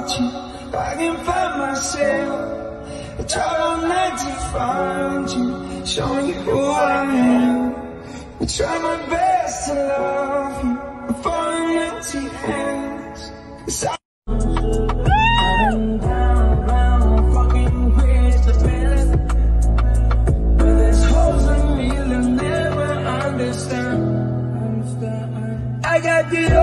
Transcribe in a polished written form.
without you, I can find myself. I try all night to find you, showing you who I am. I try my best to love you, I'm falling empty hands. 'Cause I've been down around fucking with the feeling, but there's holes in me that never understand. I got the